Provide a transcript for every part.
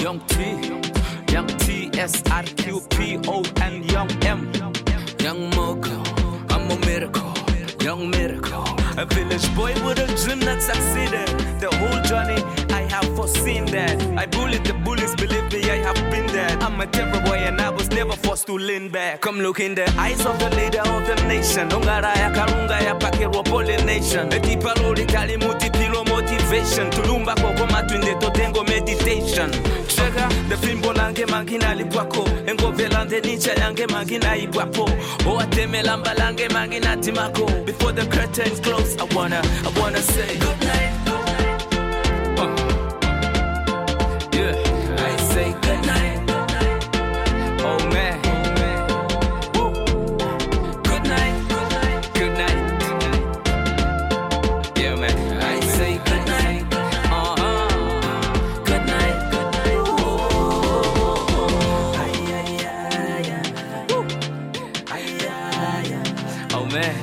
Young T, SRQPO, and Young M. Young Mogul, I'm a miracle, young miracle. A village boy with a dream that succeeded. The whole journey, I have foreseen that. I bullied the bullies, believe me, I have been there. I'm a terror boy and I was never forced to lean back. Come look in the eyes of the leader of the nation. Ongaraya karunga ya pakero pollination. Etipalori kali multipilo motivation. Tulumba koko matwinde totengo meditation. Chega, the fimbo lange mangina lipwako. Engo velande nicha yange mangina ipwapo. O ateme lamba lange mangina timako. Before the curtains close, I wanna say good night. Yeah, I say good night. Oh man. Woo. Good night. Good night. Yeah man, I say good night. Good night. Oh man.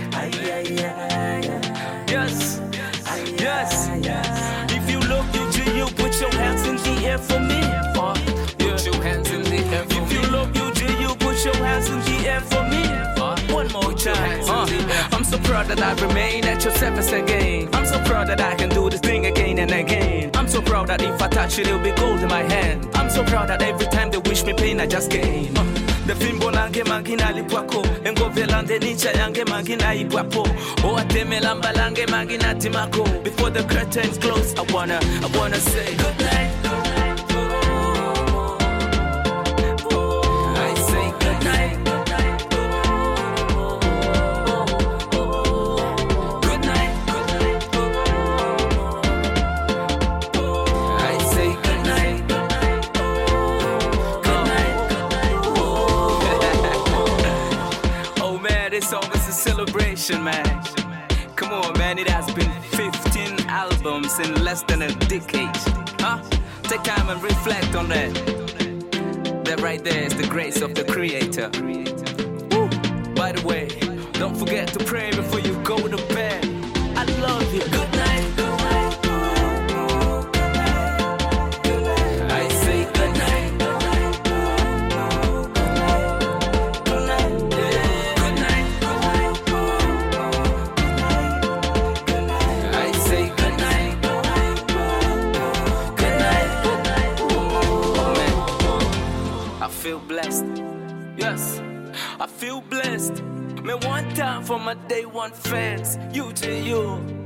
Yes. If you look, you put your hands in the air for me. Put your hands in the air for me. If you look, you put your hands in the air for me. One more time. I'm so proud that I remain at your service again. I'm so proud that I can do this thing again and again. I'm so proud that if I touch it, it'll be gold in my hand. I'm so proud that every time they wish me pain, I just gain. The fimbo lange mangina lipwako. Engo velande nicha yange mangina ipwapo. O ateme lamba lange mangina timako. Before the curtains close, I wanna say good night. I say good night. Good night. I say good night. This song is a celebration, man. Come on, man, it has been 15 albums in less than a decade. Take time and reflect on that. That right there is the grace of the Creator. Woo. By the way, don't forget to pray before you go to bed. I love you. Good night. I say good night. I feel blessed. Yes, I feel blessed. Man, one time for my day one fans. You to you.